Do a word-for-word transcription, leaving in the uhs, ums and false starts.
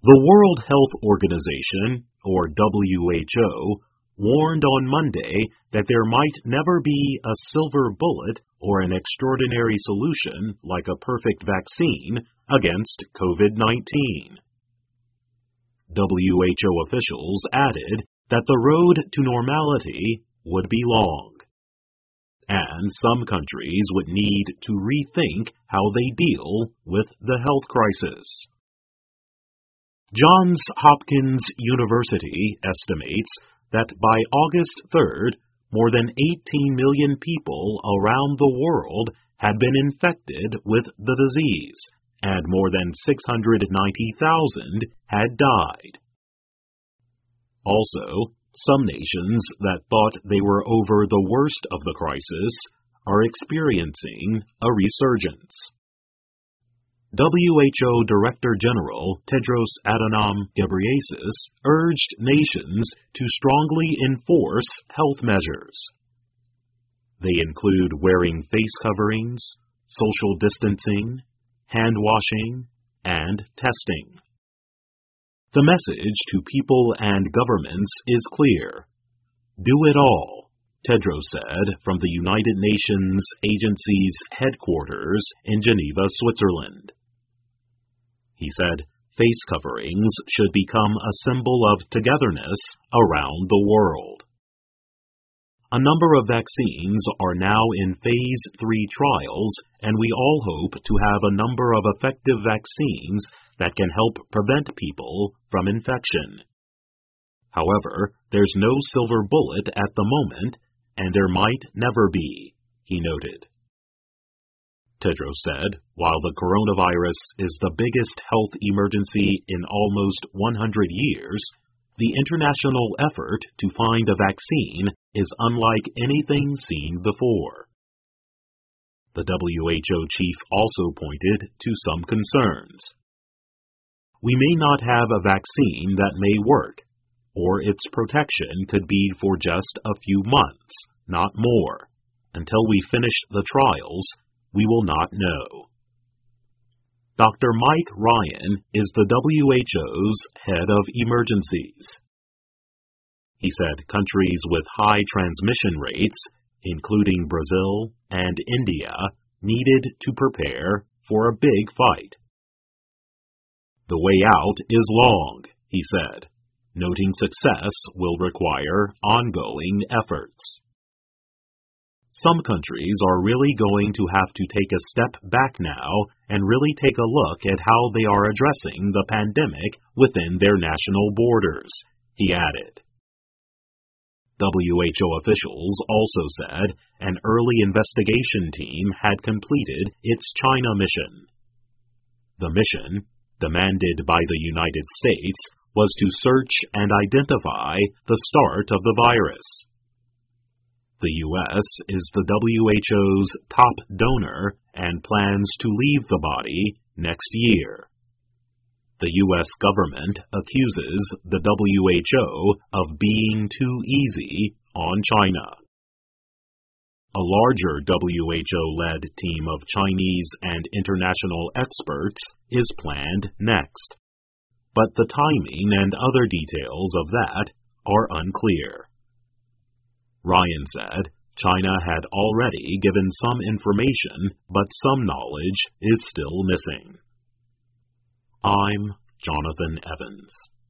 The World Health Organization, or W H O, warned on Monday that there might never be a silver bullet or an extraordinary solution like a perfect vaccine against COVID nineteen. W H O officials added that the road to normality would be long, and some countries would need to rethink how they deal with the health crisis. Johns Hopkins University estimates that by August third, more than eighteen million people around the world had been infected with the disease, and more than six hundred ninety thousand had died. Also, some nations that thought they were over the worst of the crisis are experiencing a resurgence. W H O Director General Tedros Adhanom Ghebreyesus urged nations to strongly enforce health measures. They include wearing face coverings, social distancing, hand washing, and testing. The message to people and governments is clear. Do it all, Tedros said from the United Nations Agency's headquarters in Geneva, Switzerland. He said face coverings should become a symbol of togetherness around the world. A number of vaccines are now in phase three trials, and we all hope to have a number of effective vaccines that can help prevent people from infection. However, there's no silver bullet at the moment, and there might never be, he noted. Tedros said, while the coronavirus is the biggest health emergency in almost one hundred years, the international effort to find a vaccine is unlike anything seen before. The W H O chief also pointed to some concerns. We may not have a vaccine that may work, or its protection could be for just a few months, not more. Until we finish the trials, we will not know. Doctor Mike Ryan is the W H O's head of emergencies. He said countries with high transmission rates, including Brazil and India, needed to prepare for a big fight. The way out is long, he said, noting success will require ongoing efforts. Some countries are really going to have to take a step back now and really take a look at how they are addressing the pandemic within their national borders, he added. W H O officials also said an early investigation team had completed its China mission. The mission, demanded by the United States, was to search and identify the start of the virus. The U S is the W H O's top donor and plans to leave the body next year. The U S government accuses the W H O of being too easy on China. A larger W H O-led team of Chinese and international experts is planned next, but the timing and other details of that are unclear. Ryan said China had already given some information, but some knowledge is still missing. I'm Jonathan Evans.